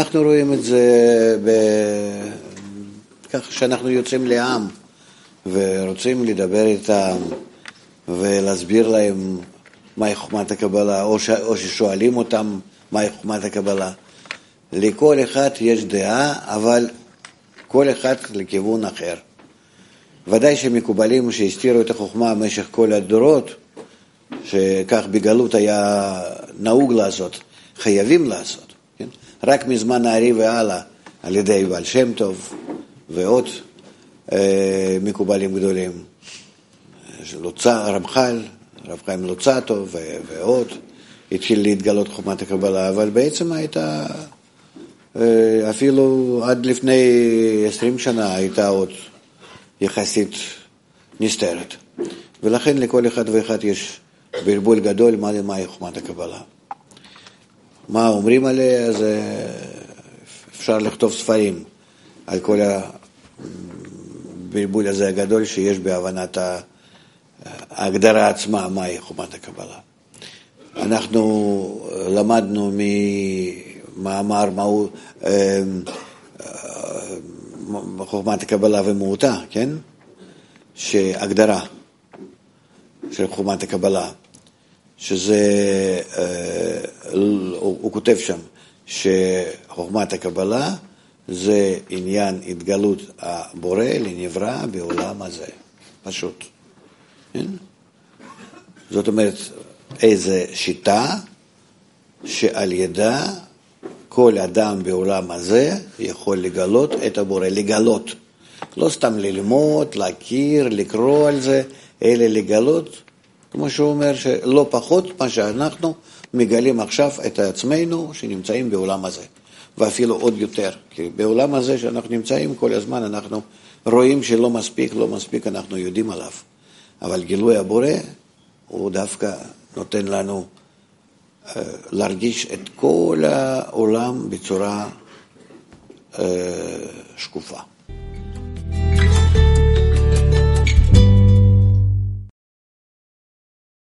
אנחנו רואים את זה כך שאנחנו יוצאים לעם ורוצים לדבר איתם ולהסביר להם מהי חוכמת הקבלה, או ששואלים אותם מהי חוכמת הקבלה. לכל אחד יש דעה, אבל כל אחד לכיוון אחר. ודאי שמקובלים שהסתירו את החוכמה במשך כל הדורות, שכך בגלות היה נהוג לעשות, חייבים לעשות. כן? רק מזמן הארי והלאה, על ידי בעל שם טוב ועוד מקובלים גדולים. רמח"ל, רב חיים לוצאטו ועוד, התחיל להתגלות חוכמת הקבלה, אבל בעצם הייתה, אפילו עד לפני 20 שנה הייתה עוד יחסית נסתרת. ולכן לכל אחד ואחד יש בלבול גדול מהי חוכמת הקבלה. מה אומרים עליה, אז אפשר לכתוב ספרים על כל הבלבול הזה הגדול שיש בהבנת ההגדרה עצמה מהי חוכמת הקבלה. אנחנו למדנו ממאמר חוכמת הקבלה ומהותה, כן? שהגדרה של חוכמת הקבלה, שזה, הוא כותב שם, שחוכמת הקבלה זה עניין התגלות הבורא לנברא בעולם הזה. פשוט. כן? זאת אומרת, איזו שיטה שעל ידה כל אדם בעולם הזה יכול לגלות את הבורא, לגלות. לא סתם ללמוד, להכיר, לקרוא על זה, אלא לגלות, כמו שהוא אומר, שלא פחות מה שאנחנו מגלים עכשיו את עצמנו שנמצאים בעולם הזה. ואפילו עוד יותר, כי בעולם הזה שאנחנו נמצאים כל הזמן אנחנו רואים שלא מספיק, לא מספיק אנחנו יודעים עליו. אבל גילוי הבורא הוא דווקא נותן לנו להרגיש את כל העולם בצורה שקופה.